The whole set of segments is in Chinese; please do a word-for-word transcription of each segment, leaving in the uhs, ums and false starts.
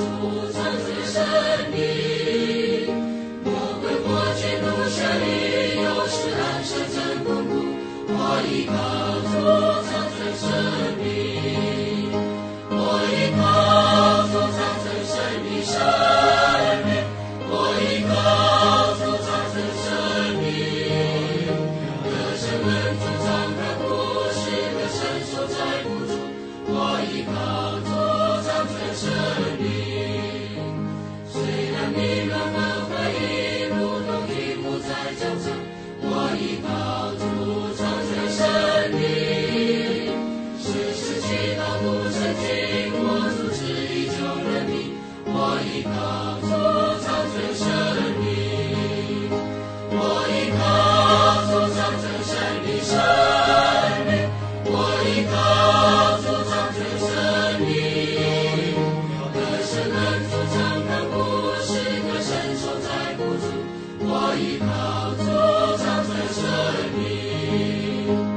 主长存生命，魔鬼或嫉妒胜利，有时暗设真巩固。我依靠主长存生命，我依靠主长存生命，生命，我依靠主长存生命。得胜人主张看不是个伸手摘不住，我依靠主长存生命。虽然迷乱和怀疑如同一幕在交织，我依靠主长存生命。时时祈祷不曾停，我主旨意救人民，我依靠主长存生命。我依靠主长存生命，生命，我依靠主长存生命。得胜人主张看不是个伸手摘不住，我依靠主长存生命。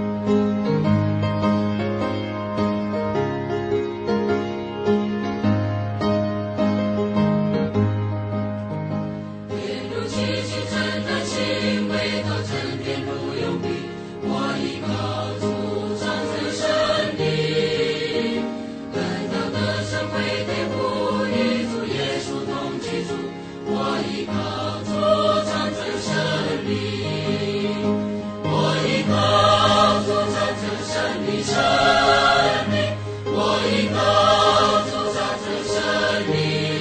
天如其形真难行，唯靠真天路永闭，我依靠主长存生命。奔腾的神会天赋，与主耶稣同居住，我依靠主长存生命。我依靠主长存生命，生命，我依靠主长存生命。